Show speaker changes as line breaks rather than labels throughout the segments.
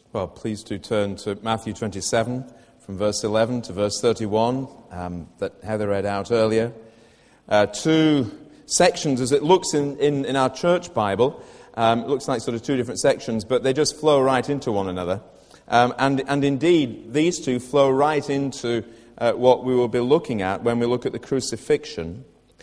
Well, please do turn to Matthew 27, from verse 11 to verse 31, that Heather read out earlier. Two sections, as it looks in our church Bible. It looks like sort of two different sections, but they just flow right into one another. And indeed, these two flow right into what we will be looking at when we look at the crucifixion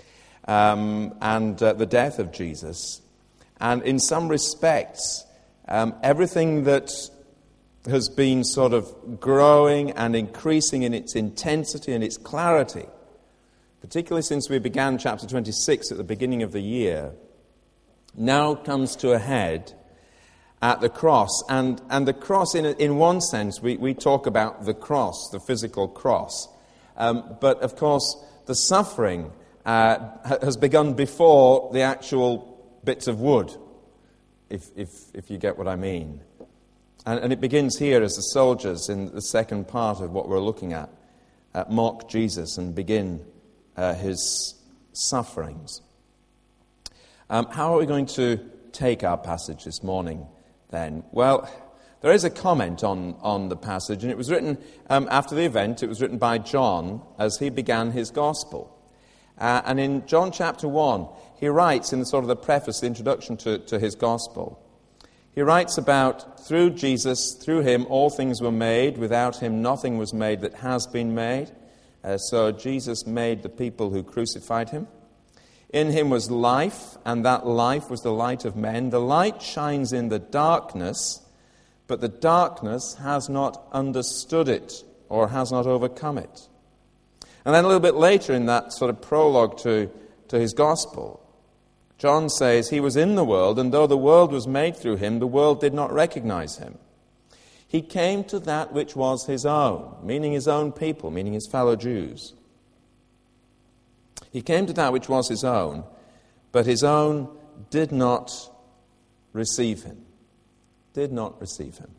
and the death of Jesus. And in some respects, everything that has been sort of growing and increasing in its intensity and its clarity, particularly since we began chapter 26 at the beginning of the year, now comes to a head at the cross. And the cross, in one sense, we talk about the cross, the physical cross. But, of course, the suffering has begun before the actual bits of wood, if you get what I mean. And it begins here as the soldiers in the second part of what we're looking at mock Jesus and begin his sufferings. How are we going to take our passage this morning then? Well, there is a comment on the passage, and it was written after the event. It was written by John as he began his gospel. And in John chapter 1, he writes in the sort of the preface, the introduction to his gospel, he writes about, through Jesus, through him, all things were made. Without him, nothing was made that has been made. So Jesus made the people who crucified him. In him was life, and that life was the light of men. The light shines in the darkness, but the darkness has not understood it or has not overcome it. And then a little bit later in that sort of prologue to his gospel, John says, he was in the world, and though the world was made through him, the world did not recognize him. He came to that which was his own, meaning his own people, meaning his fellow Jews. He came to that which was his own, but his own did not receive him. Did not receive him.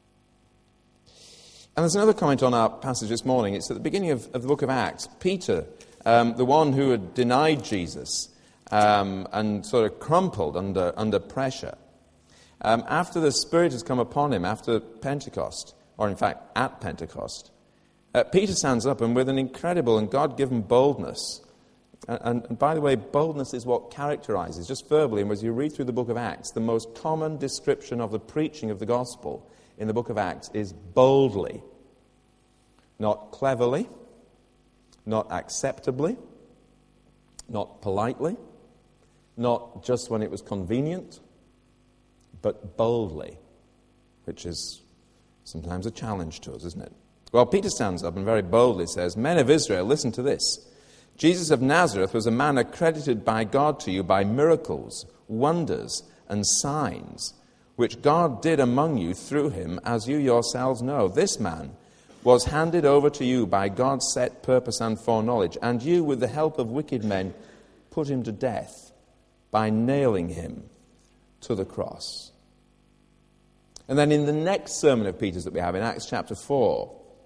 And there's another comment on our passage this morning. It's at the beginning of the book of Acts. Peter, the one who had denied Jesus, and sort of crumpled under pressure. After the Spirit has come upon him, after Pentecost, or in fact at Pentecost, Peter stands up and with an incredible and God-given boldness, and by the way, boldness is what characterizes, just verbally, and as you read through the book of Acts, the most common description of the preaching of the gospel in the book of Acts is boldly, not cleverly, not acceptably, not politely, not just when it was convenient, but boldly, which is sometimes a challenge to us, isn't it? Well, Peter stands up and very boldly says, "Men of Israel, listen to this. Jesus of Nazareth was a man accredited by God to you by miracles, wonders, and signs, which God did among you through him, as you yourselves know. This man was handed over to you by God's set purpose and foreknowledge, and you, with the help of wicked men, put him to death by nailing him to the cross." And then in the next sermon of Peter's that we have in Acts chapter 4,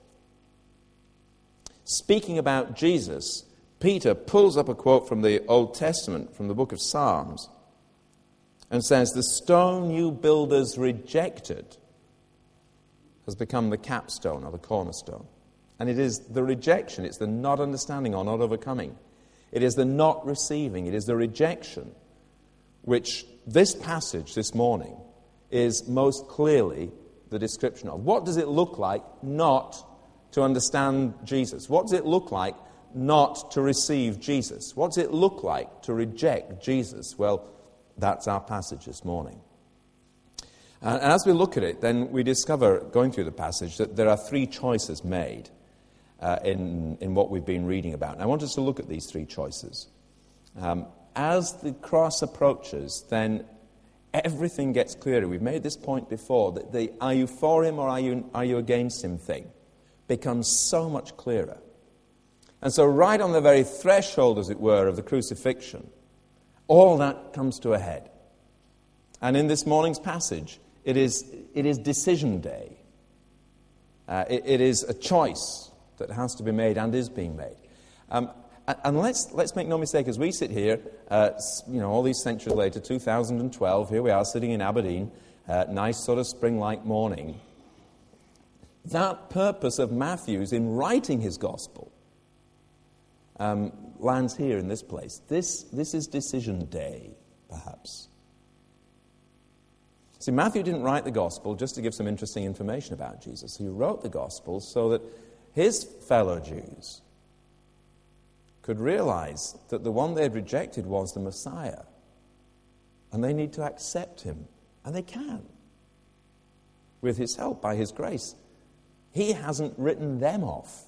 speaking about Jesus, Peter pulls up a quote from the Old Testament, from the book of Psalms, and says, "The stone you builders rejected has become the capstone or the cornerstone." And it is the rejection, it's the not understanding or not overcoming. It is the not receiving, it is the rejection, which this passage this morning is most clearly the description of. What does it look like not to understand Jesus? What does it look like not to receive Jesus? What does it look like to reject Jesus? Well, that's our passage this morning. And as we look at it, then we discover, going through the passage, that there are three choices made in what we've been reading about. And I want us to look at these three choices. As the cross approaches, then everything gets clearer. We've made this point before, that the "are you for him or are you against him" thing becomes so much clearer. And so right on the very threshold, as it were, of the crucifixion, all that comes to a head. And in this morning's passage, it is decision day. It is a choice that has to be made and is being made. And let's make no mistake, as we sit here, all these centuries later, 2012, here we are sitting in Aberdeen, nice sort of spring-like morning. that purpose of Matthew's in writing his gospel lands here in this place. This is decision day, perhaps. See, Matthew didn't write the gospel just to give some interesting information about Jesus. He wrote the gospel so that his fellow Jews could realize that the one they had rejected was the Messiah. And they need to accept him. And they can. With his help, by his grace. He hasn't written them off.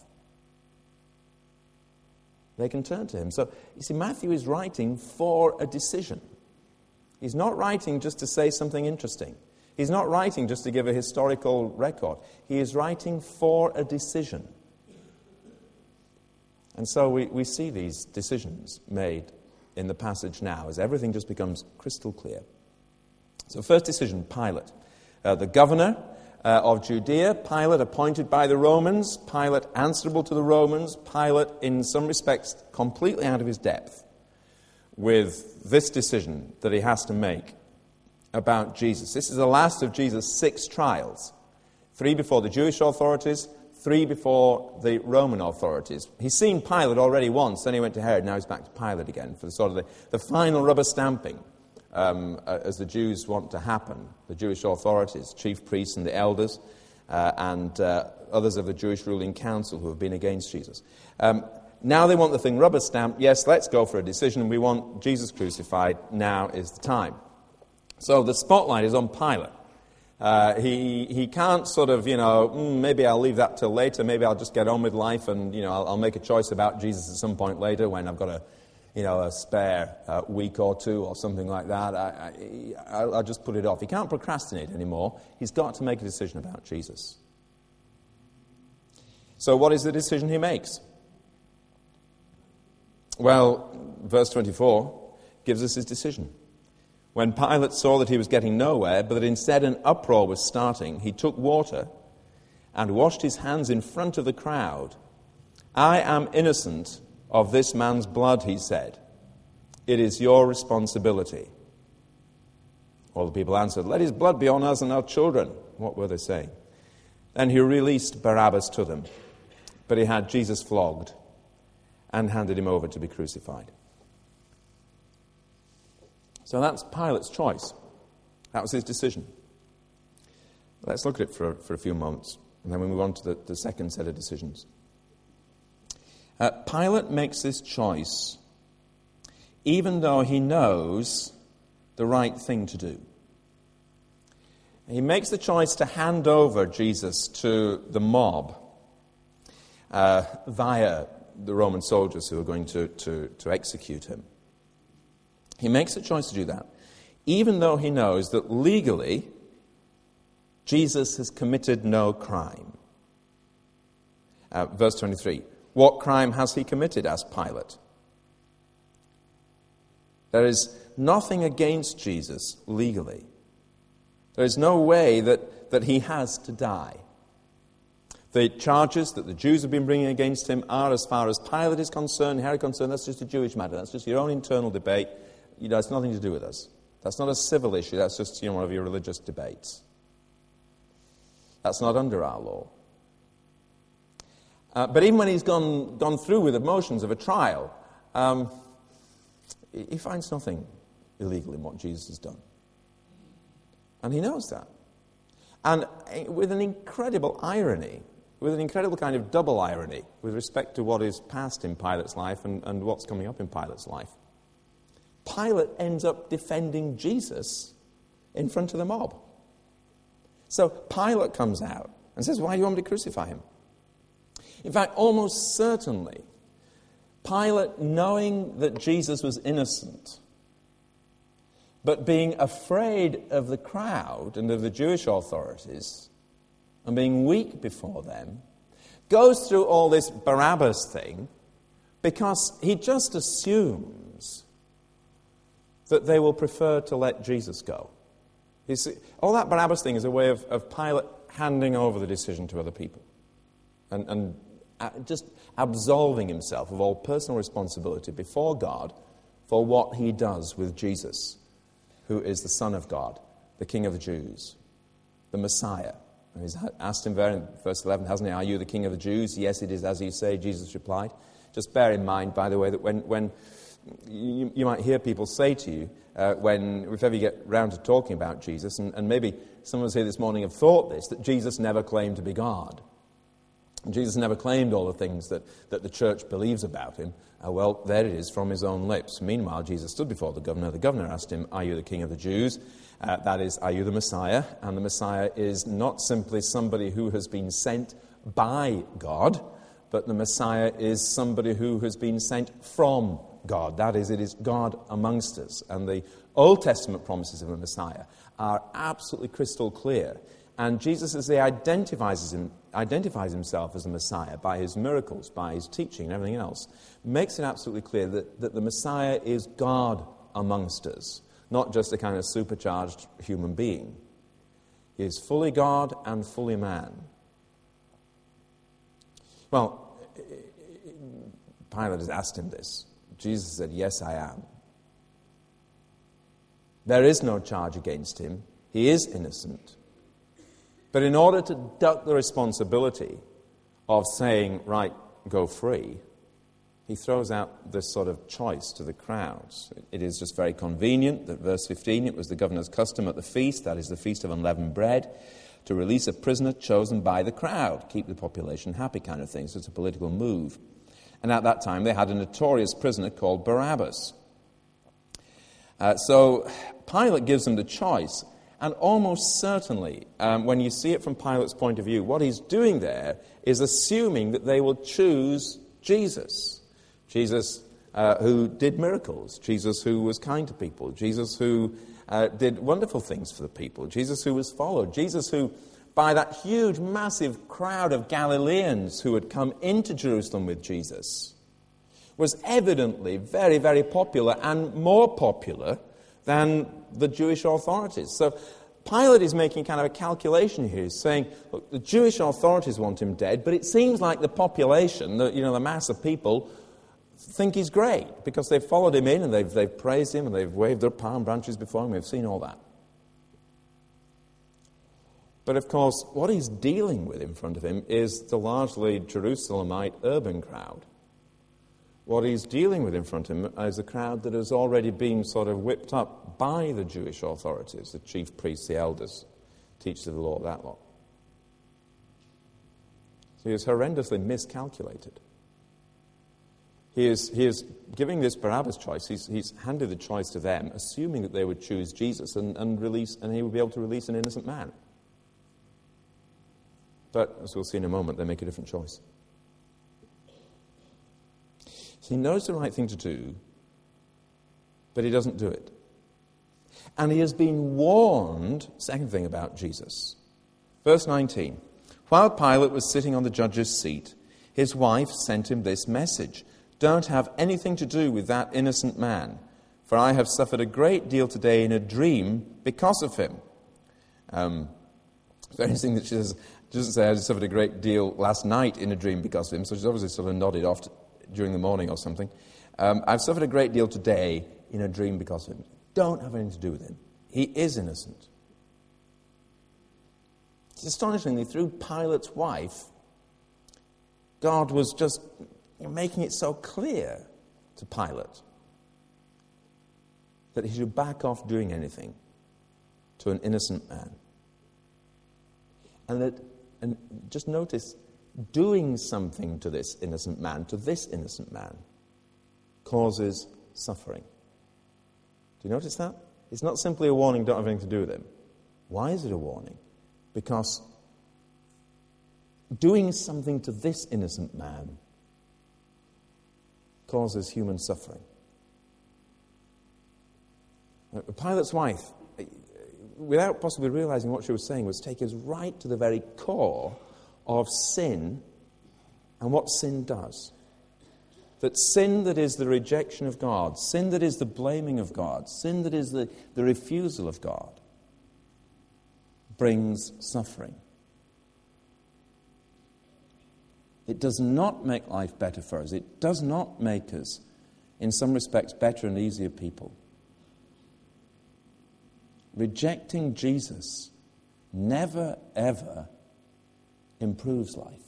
They can turn to him. So, you see, Matthew is writing for a decision. He's not writing just to say something interesting. He's not writing just to give a historical record. He is writing for a decision. And so we see these decisions made in the passage now as everything just becomes crystal clear. So first decision, Pilate. The governor of Judea, Pilate appointed by the Romans, Pilate answerable to the Romans, Pilate in some respects completely out of his depth with this decision that he has to make about Jesus. This is the last of Jesus' 6 trials. 3 before the Jewish authorities, 3 before the Roman authorities. He's seen Pilate already once, then he went to Herod, now he's back to Pilate again for the sort of the final rubber stamping as the Jews want to happen. The Jewish authorities, chief priests and the elders, and others of the Jewish ruling council who have been against Jesus. Now they want the thing rubber stamped. Yes, let's go for a decision. We want Jesus crucified. Now is the time. So the spotlight is on Pilate. He can't sort of, maybe I'll leave that till later. Maybe I'll just get on with life and, I'll make a choice about Jesus at some point later when I've got a spare week or 2 or something like that. I'll just put it off. He can't procrastinate anymore. He's got to make a decision about Jesus. So what is the decision he makes? Well, verse 24 gives us his decision. When Pilate saw that he was getting nowhere, but that instead an uproar was starting, he took water and washed his hands in front of the crowd. I am innocent of this man's blood, he said. It is your responsibility. All the people answered, let his blood be on us and our children. What were they saying? Then he released Barabbas to them, but he had Jesus flogged and handed him over to be crucified. So that's Pilate's choice. That was his decision. Let's look at it for a few moments, and then we move on to the second set of decisions. Pilate makes this choice even though he knows the right thing to do. He makes the choice to hand over Jesus to the mob via the Roman soldiers who are going to execute him. He makes a choice to do that, even though he knows that legally Jesus has committed no crime. Verse 23, what crime has he committed, asked Pilate. There is nothing against Jesus legally. There is no way that he has to die. The charges that the Jews have been bringing against him are, as far as Pilate is concerned, Herod is concerned, that's just a Jewish matter. That's just your own internal debate. It's nothing to do with us. That's not a civil issue. That's just one of your religious debates. That's not under our law. But even when he's gone through with the motions of a trial, he finds nothing illegal in what Jesus has done. And he knows that. And with an incredible irony, with an incredible kind of double irony with respect to what is past in Pilate's life and what's coming up in Pilate's life, Pilate ends up defending Jesus in front of the mob. So Pilate comes out and says, why do you want me to crucify him? In fact, almost certainly, Pilate, knowing that Jesus was innocent, but being afraid of the crowd and of the Jewish authorities, and being weak before them, goes through all this Barabbas thing because he just assumes that they will prefer to let Jesus go. You see, all that Barabbas thing is a way of Pilate handing over the decision to other people and just absolving himself of all personal responsibility before God for what he does with Jesus, who is the Son of God, the King of the Jews, the Messiah, He's asked him there in verse 11, hasn't he, "Are you the King of the Jews?" "Yes, it is as you say," Jesus replied. Just bear in mind, by the way, that when you might hear people say to you, if ever you get round to talking about Jesus, and maybe some of us here this morning have thought this, that Jesus never claimed to be God. Jesus never claimed all the things that the church believes about him. Well, there it is from his own lips. Meanwhile, Jesus stood before the governor. The governor asked him, "Are you the King of the Jews?" That is, are you the Messiah? And the Messiah is not simply somebody who has been sent by God, but the Messiah is somebody who has been sent from God. That is, it is God amongst us. And the Old Testament promises of the Messiah are absolutely crystal clear. And Jesus, as he identifies himself as the Messiah by his miracles, by his teaching and everything else, makes it absolutely clear that the Messiah is God amongst us, not just a kind of supercharged human being. He is fully God and fully man. Well, Pilate has asked him this. Jesus said, "Yes, I am." There is no charge against him. He is innocent. But in order to duck the responsibility of saying, "Right, go free," he throws out this sort of choice to the crowds. It is just very convenient that, verse 15, it was the governor's custom at the feast, that is the Feast of Unleavened Bread, to release a prisoner chosen by the crowd, keep the population happy kind of thing. So it's a political move. And at that time, they had a notorious prisoner called Barabbas. So Pilate gives them the choice. And almost certainly, when you see it from Pilate's point of view, what he's doing there is assuming that they will choose Jesus. Jesus who did miracles. Jesus who was kind to people. Jesus who did wonderful things for the people. Jesus who was followed. Jesus who, by that huge, massive crowd of Galileans who had come into Jerusalem with Jesus, was evidently very, very popular and more popular than the Jewish authorities. So Pilate is making kind of a calculation here. He's saying, look, the Jewish authorities want him dead, but it seems like the population, the mass of people, think he's great because they've followed him in and they've praised him and they've waved their palm branches before him. We've seen all that. But of course, what he's dealing with in front of him is the largely Jerusalemite urban crowd. What he's dealing with in front of him is a crowd that has already been sort of whipped up by the Jewish authorities, the chief priests, the elders, teachers of the law, that lot. So he is horrendously miscalculated. He is giving this Barabbas choice. He's handed the choice to them, assuming that they would choose Jesus and he would be able to release an innocent man. But, as we'll see in a moment, they make a different choice. So he knows the right thing to do, but he doesn't do it. And he has been warned, second thing about Jesus. Verse 19, while Pilate was sitting on the judge's seat, his wife sent him this message: "Don't have anything to do with that innocent man, for I have suffered a great deal today in a dream because of him." It's very interesting that she doesn't say I suffered a great deal last night in a dream because of him, so she's obviously sort of nodded off during the morning or something. I've suffered a great deal today in a dream because of him. Don't have anything to do with him. He is innocent. Astonishingly, through Pilate's wife, God was just making it so clear to Pilate that he should back off doing anything to an innocent man. And just notice, doing something to this innocent man, causes suffering. Do you notice that? It's not simply a warning, don't have anything to do with him. Why is it a warning? Because doing something to this innocent man causes human suffering. Pilate's wife, without possibly realizing what she was saying, was taking us right to the very core of sin and what sin does. That sin that is the rejection of God, sin that is the blaming of God, sin that is the refusal of God, brings suffering. It does not make life better for us. It does not make us, in some respects, better and easier people. Rejecting Jesus never, ever improves life.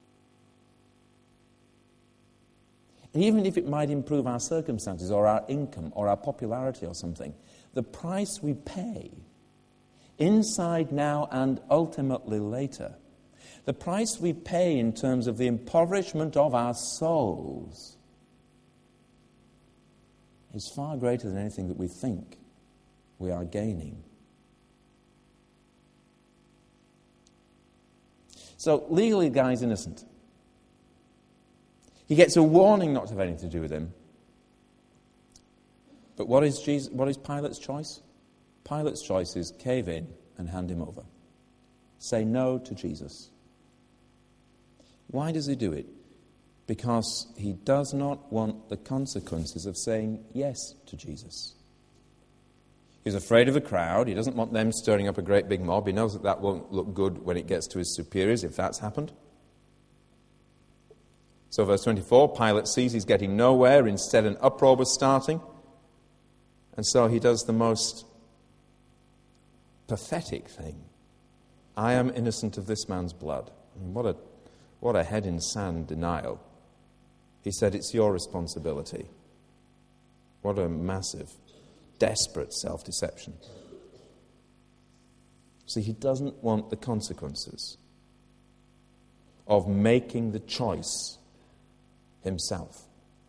And even if it might improve our circumstances or our income or our popularity or something, the price we pay, inside now and ultimately later, the price we pay in terms of the impoverishment of our souls is far greater than anything that we think we are gaining. So legally, the guy's innocent. He gets a warning not to have anything to do with him. But what is Pilate's choice? Pilate's choice is cave in and hand him over. Say no to Jesus. Why does he do it? Because he does not want the consequences of saying yes to Jesus. He's afraid of the crowd. He doesn't want them stirring up a great big mob. He knows that that won't look good when it gets to his superiors, if that's happened. So verse 24, Pilate sees he's getting nowhere. Instead, an uproar was starting. And so he does the most pathetic thing. I am innocent of this man's blood. I mean, what a head in sand denial. He said, it's your responsibility. What a massive, desperate self-deception. See, he doesn't want the consequences of making the choice himself.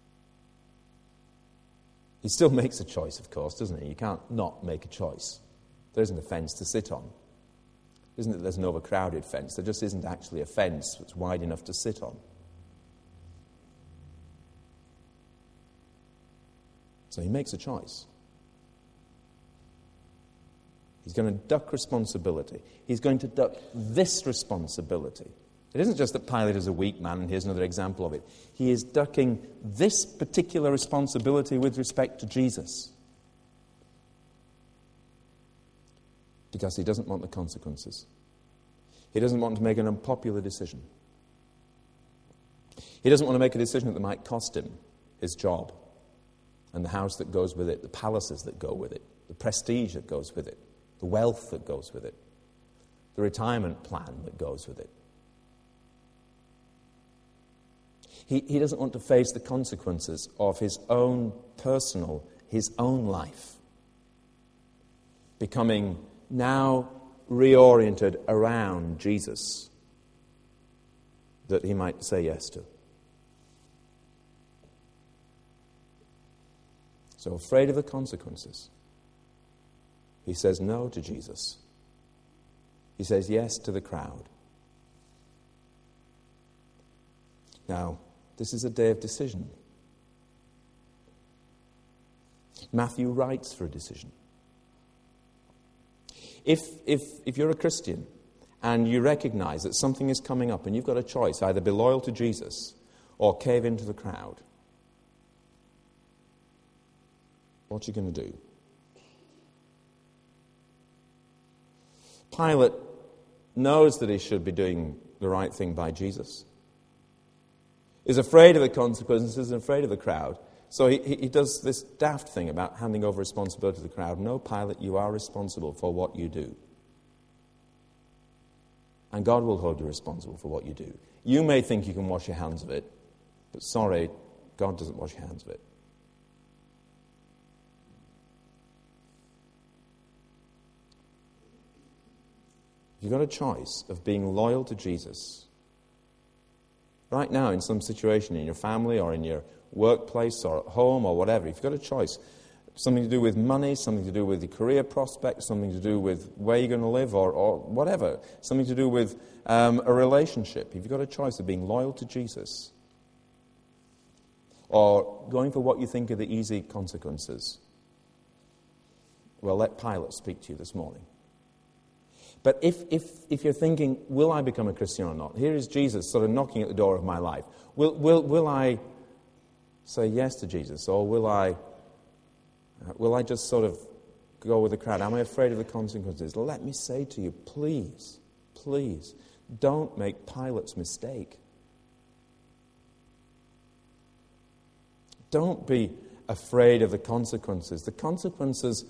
He still makes a choice, of course, doesn't he? You can't not make a choice. There isn't a fence to sit on. Isn't it there's an overcrowded fence? There just isn't actually a fence that's wide enough to sit on. So he makes a choice. He's going to duck responsibility. He's going to duck this responsibility. It isn't just that Pilate is a weak man, and here's another example of it. He is ducking this particular responsibility with respect to Jesus. Because he doesn't want the consequences. He doesn't want to make an unpopular decision. He doesn't want to make a decision that might cost him his job and the house that goes with it, the palaces that go with it, the prestige that goes with it, the wealth that goes with it, the retirement plan that goes with it. He doesn't want to face the consequences of his own personal, his own life becoming now reoriented around Jesus that he might say yes to. So afraid of the consequences, he says no to Jesus. He says yes to the crowd. Now, this is a day of decision. Matthew writes for a decision. If you're a Christian and you recognize that something is coming up and you've got a choice, either be loyal to Jesus or cave into the crowd, what are you going to do? Pilate knows that he should be doing the right thing by Jesus. Is afraid of the consequences and afraid of the crowd. So he does this daft thing about handing over responsibility to the crowd. No, Pilate, you are responsible for what you do. And God will hold you responsible for what you do. You may think you can wash your hands of it, but sorry, God doesn't wash your hands of it. You've got a choice of being loyal to Jesus. Right now, in some situation, in your family or in your workplace or at home or whatever, if you've got a choice, something to do with money, something to do with your career prospects, something to do with where you're going to live or whatever, something to do with a relationship, if you've got a choice of being loyal to Jesus or going for what you think are the easy consequences, well, let Pilate speak to you this morning. But if you're thinking, will I become a Christian or not? Here is Jesus sort of knocking at the door of my life. Will I say yes to Jesus, or will I just sort of go with the crowd? Am I afraid of the consequences? Let me say to you, please, please, don't make Pilate's mistake. Don't be afraid of the consequences. The consequences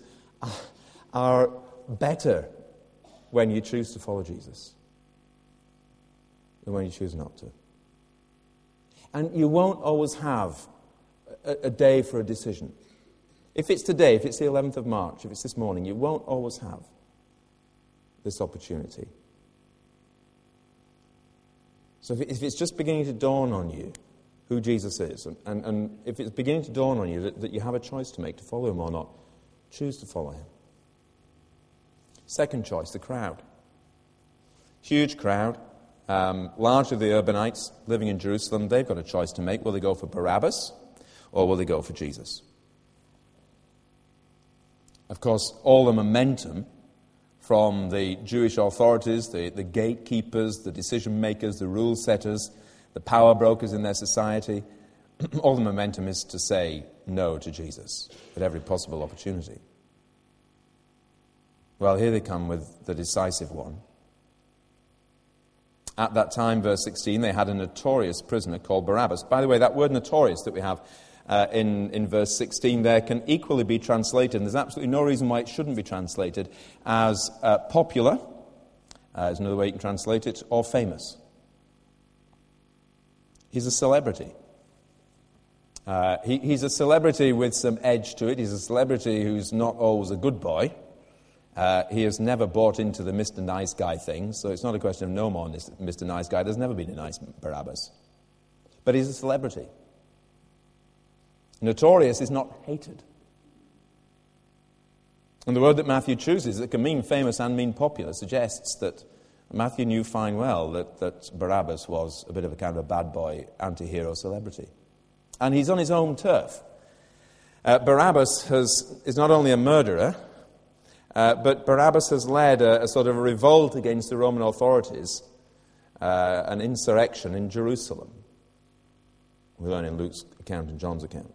are better when you choose to follow Jesus. than when you choose not to. And you won't always have a day for a decision. If it's today, if it's the 11th of March, if it's this morning, you won't always have this opportunity. So if it's just beginning to dawn on you who Jesus is, and if it's beginning to dawn on you that you have a choice to make to follow him or not, choose to follow him. Second choice, the crowd. Huge crowd, largely the urbanites living in Jerusalem. They've got a choice to make. Will they go for Barabbas or will they go for Jesus? Of course, all the momentum from the Jewish authorities, the gatekeepers, the decision makers, the rule setters, the power brokers in their society, all the momentum is to say no to Jesus at every possible opportunity. Well, here they come with the decisive one. At that time, verse 16, they had a notorious prisoner called Barabbas. By the way, that word notorious that we have in verse 16 there can equally be translated, and there's absolutely no reason why it shouldn't be translated, as popular, is another way you can translate it, or famous. He's a celebrity. He's a celebrity with some edge to it. He's a celebrity who's not always a good boy. He has never bought into the Mr. Nice Guy thing, so it's not a question of no more Mr. Nice Guy. There's never been a nice Barabbas. But he's a celebrity. Notorious is not hated. And the word that Matthew chooses, that can mean famous and mean popular, suggests that Matthew knew fine well that Barabbas was a bit of a kind of a bad boy, anti-hero celebrity. And he's on his own turf. Barabbas is not only a murderer, but Barabbas has led a sort of a revolt against the Roman authorities, an insurrection in Jerusalem. We learn in Luke's account and John's account.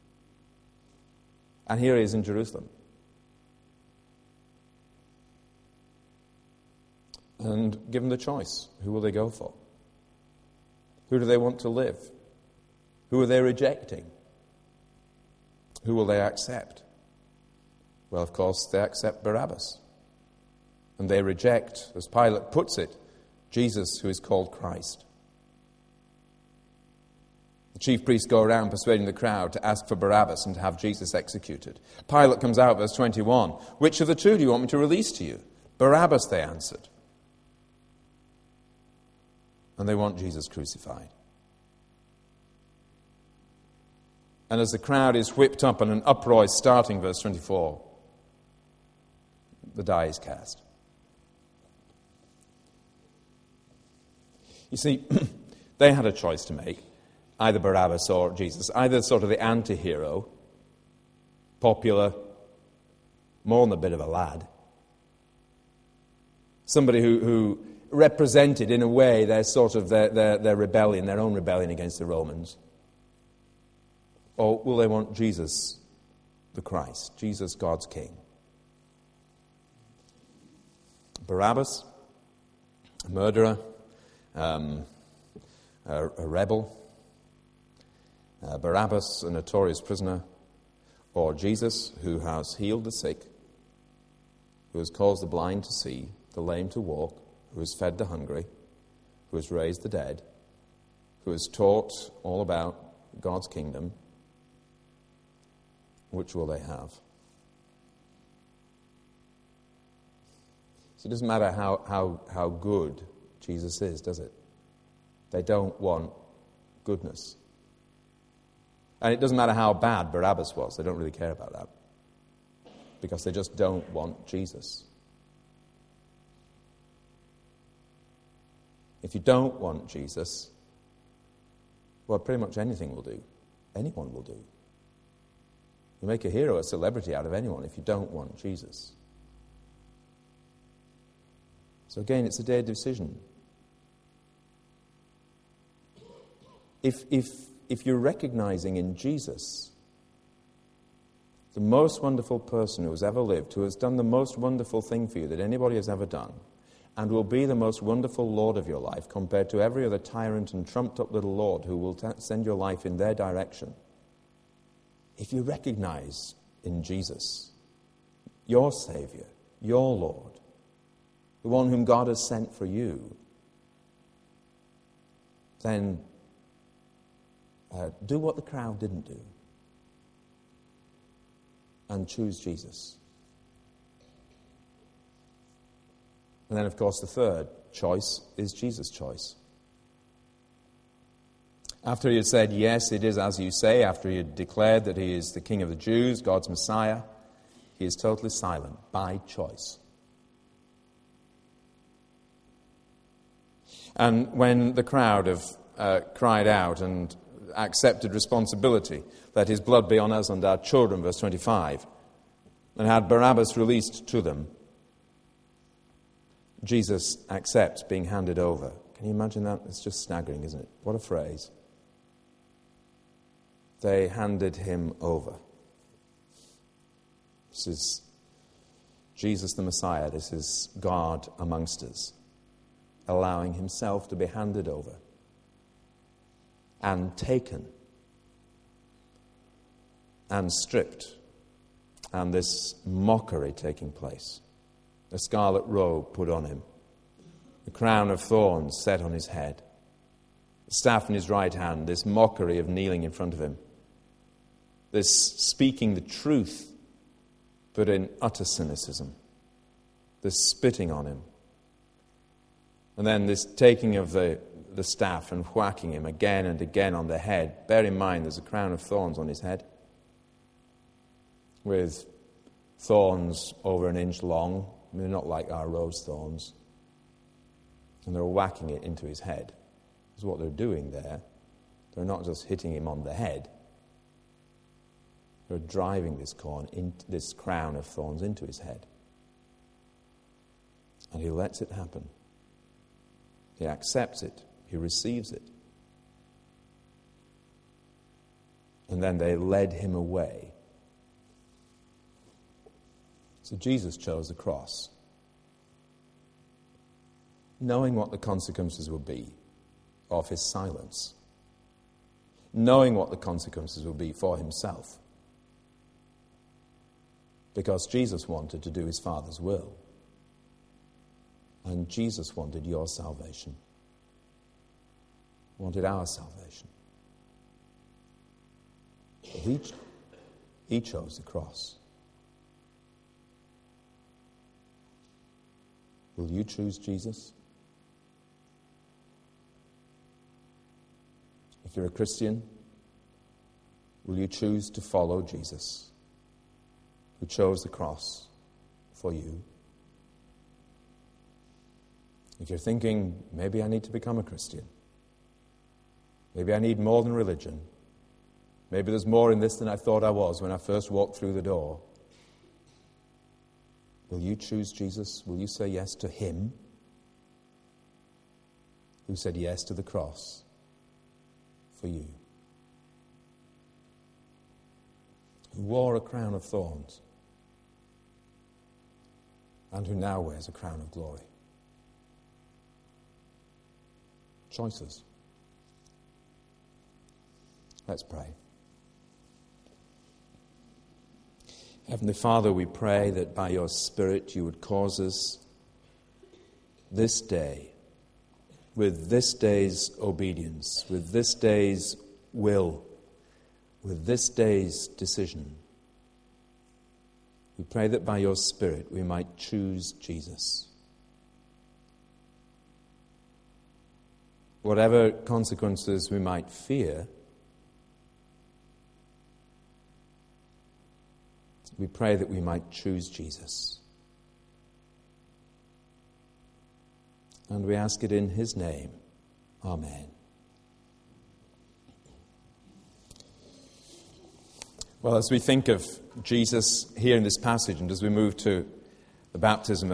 And here he is in Jerusalem. And given the choice, who will they go for? Who do they want to live? Who are they rejecting? Who will they accept? Well, of course, they accept Barabbas. And they reject, as Pilate puts it, Jesus, who is called Christ. The chief priests go around persuading the crowd to ask for Barabbas and to have Jesus executed. Pilate comes out, verse 21. Which of the two do you want me to release to you? Barabbas, they answered. And they want Jesus crucified. And as the crowd is whipped up and an uproar is starting, verse 24, the die is cast. You see, they had a choice to make, either Barabbas or Jesus, either sort of the anti-hero, popular, more than a bit of a lad, somebody who represented in a way their sort of their rebellion, their own rebellion against the Romans, or will they want Jesus, the Christ, Jesus, God's King? Barabbas, a murderer, a rebel, Barabbas, a notorious prisoner, or Jesus, who has healed the sick, who has caused the blind to see, the lame to walk, who has fed the hungry, who has raised the dead, who has taught all about God's kingdom. Which will they have? So it doesn't matter how good Jesus is, does it? They don't want goodness. And it doesn't matter how bad Barabbas was. They don't really care about that. Because they just don't want Jesus. If you don't want Jesus, well, pretty much anything will do. Anyone will do. You make a hero, a celebrity out of anyone if you don't want Jesus. So again, it's a day of decision. If you're recognizing in Jesus the most wonderful person who has ever lived, who has done the most wonderful thing for you that anybody has ever done, and will be the most wonderful Lord of your life compared to every other tyrant and trumped-up little lord who will send your life in their direction, if you recognize in Jesus your Savior, your Lord, the one whom God has sent for you, then do what the crowd didn't do and choose Jesus. And then, of course, the third choice is Jesus' choice. After he had said, yes, it is as you say, after he had declared that he is the King of the Jews, God's Messiah, he is totally silent by choice. And when the crowd have cried out and accepted responsibility, let his blood be on us and our children, verse 25, and had Barabbas released to them, Jesus accepts being handed over. Can you imagine that? It's just staggering, isn't it? What a phrase. They handed him over. This is Jesus the Messiah. This is God amongst us, allowing himself to be handed over and taken and stripped, and this mockery taking place. A scarlet robe put on him, a crown of thorns set on his head, a staff in his right hand, this mockery of kneeling in front of him, this speaking the truth but in utter cynicism, this spitting on him, and then this taking of the staff and whacking him again and again on the head. Bear in mind there's a crown of thorns on his head with thorns over an inch long. I mean, they're not like our rose thorns. And they're whacking it into his head. That's what they're doing there. They're not just hitting him on the head. They're driving this crown of thorns into his head. And he lets it happen. He accepts it. He receives it. And then they led him away. So Jesus chose the cross, knowing what the consequences would be of his silence, knowing what the consequences would be for himself, because Jesus wanted to do his Father's will, and Jesus wanted your salvation, wanted our salvation. But he chose the cross. Will you choose Jesus? If you're a Christian, will you choose to follow Jesus, who chose the cross for you? If you're thinking, maybe I need to become a Christian, maybe I need more than religion, maybe there's more in this than I thought I was when I first walked through the door, will you choose Jesus? Will you say yes to him who said yes to the cross for you? Who wore a crown of thorns and who now wears a crown of glory. Choices. Let's pray. Heavenly Father, we pray that by your Spirit you would cause us this day, with this day's obedience, with this day's will, with this day's decision, we pray that by your Spirit we might choose Jesus. Whatever consequences we might fear, we pray that we might choose Jesus. And we ask it in his name. Amen. Well, as we think of Jesus here in this passage, and as we move to the baptism